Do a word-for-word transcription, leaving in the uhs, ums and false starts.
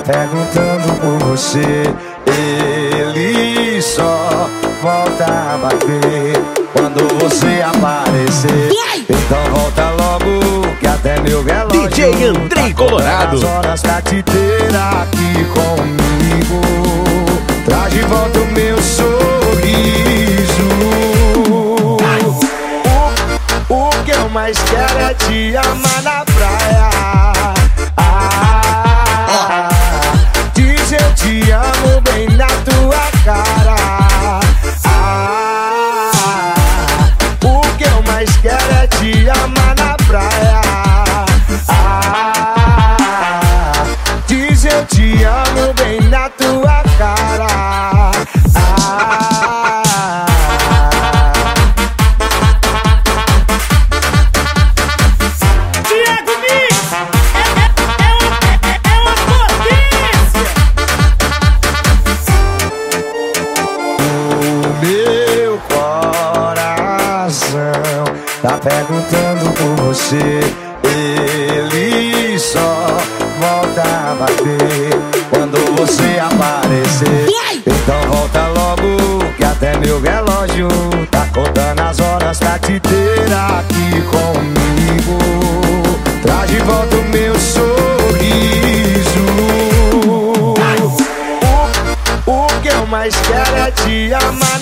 perguntando por você. Ele só volta a bater quando você aparecer. Então volta logo que até meu relógio D J Andrei Colorado. as horas pra te ter aqui comigo. Traz de volta o meu sorriso. O, o que eu mais quero é te amar na praia. Ah, diz eu te amo bem na tua cara. Ah, o que eu mais quero é te amar na praia. Ah, diz eu te amo bem na tua cara. Ah, Thiago Mix é, é, é, uma, é uma potência. o meu coração tá perguntando por você. Ele só volta a bater quando você aparecer. Então volta logo que até meu relógio tá contando as horas pra te ter aqui comigo. Traz de volta o meu sorriso. O, o que eu mais quero é te amar